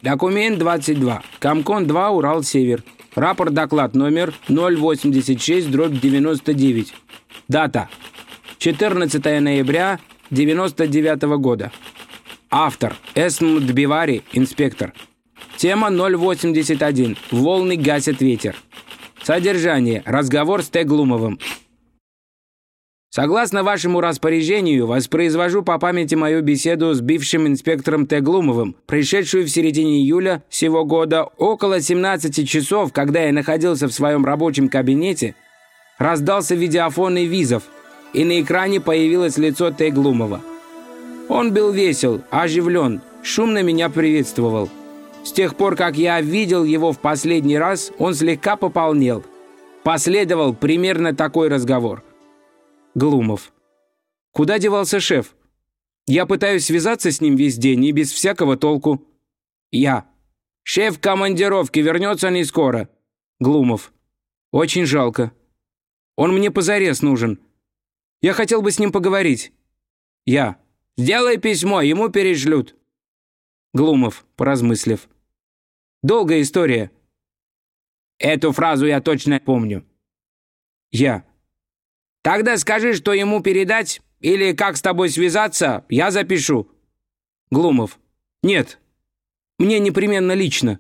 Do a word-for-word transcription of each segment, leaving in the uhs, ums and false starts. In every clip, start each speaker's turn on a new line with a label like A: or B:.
A: Документ двадцать два. Комкон два, Урал-Север. Рапорт-доклад номер ноль восемьдесят шесть дробь девяносто девять. Дата. четырнадцатое ноября девяносто девятого года. Автор. Эсм Дбивари, инспектор. Тема ноль восемьдесят один. Волны гасят ветер. Содержание. Разговор с Т. Глумовым. Согласно вашему распоряжению, воспроизвожу по памяти мою беседу с бывшим инспектором Т. Глумовым, пришедшую в середине июля сего года около семнадцати часов, когда я находился в своем рабочем кабинете, раздался видеофонный визов, и на экране появилось лицо Т. Глумова. Он был весел, оживлен, шумно меня приветствовал. С тех пор, как я видел его в последний раз, он слегка пополнел. Последовал примерно такой разговор. Глумов. Куда девался шеф? Я пытаюсь связаться с ним весь день и без всякого толку. Я. Шеф в командировке, вернется не скоро. Глумов. Очень жалко. Он мне позарез нужен. Я хотел бы с ним поговорить. Я. Сделай письмо, ему перешлют. Глумов, поразмыслив. Долгая история. Эту фразу я точно помню. Я. Тогда скажи, что ему передать, или как с тобой связаться, я запишу. Глумов. Нет. Мне непременно лично.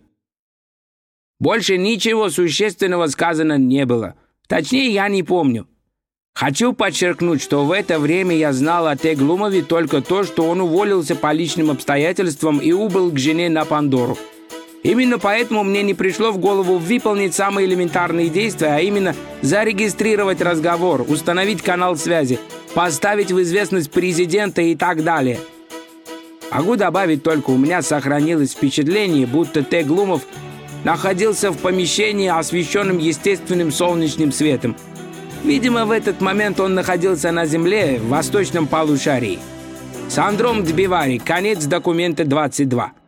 A: Больше ничего существенного сказано не было. Точнее, я не помню. Хочу подчеркнуть, что в это время я знал о Т. Глумове только то, что он уволился по личным обстоятельствам и убыл к жене на Пандору. Именно поэтому мне не пришло в голову выполнить самые элементарные действия, а именно зарегистрировать разговор, установить канал связи, поставить в известность президента и так далее. Могу добавить только, у меня сохранилось впечатление, будто Т. Глумов находился в помещении, освещенном естественным солнечным светом. Видимо, в этот момент он находился на земле в восточном полушарии. Сандром Дбивари. Конец документа двадцать два.